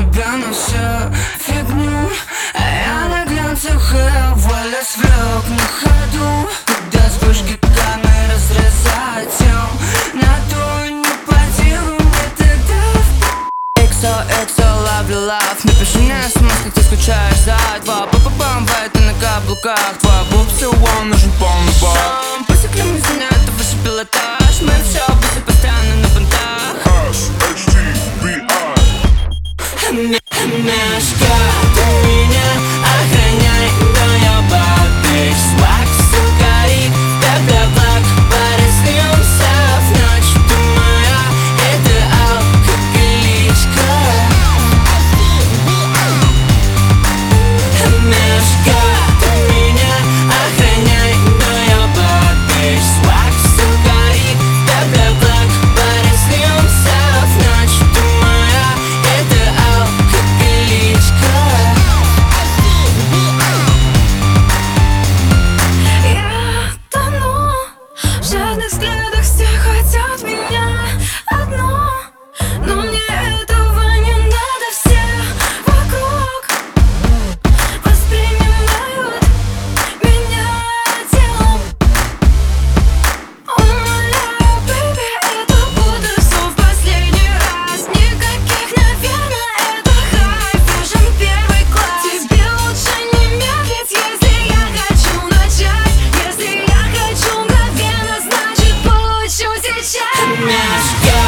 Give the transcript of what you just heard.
тебя на всю фигню, а я на глянцах и вуаля свлек на ходу. Когда вспышки камер разрезают тем, на то не платил мне тогда. XO, ловлю лав, напиши мне смс, как ты скучаешь за два. Па-па-пам, это на каблуках, твоя бубса, вам нужен полный бак. Посекли мы за это выше пилотаж, мы все быстро постоянно на понтах. Мешка, ты меня охраняй, но я бабич. Свак, все горит, тогда благ, пораснемся в ночь. Ты моя, это алкоголичка. Мешка, ты меня охраняй, но я бабич. Свак, все горит, тогда благ, пораснемся в ночь. Ты моя, это алкоголичка. Я тону в жадных взглядах, все хотят меня одно, но мне этого не надо. Все вокруг воспринимают меня телом. Умоляю, бэйби, это буду все в последний раз. Никаких, наверное, это хай фэшн первый класс. Тебе лучше не медлить, если я хочу начать. Если я хочу мгновенно, значит получу сейчас. Мешка,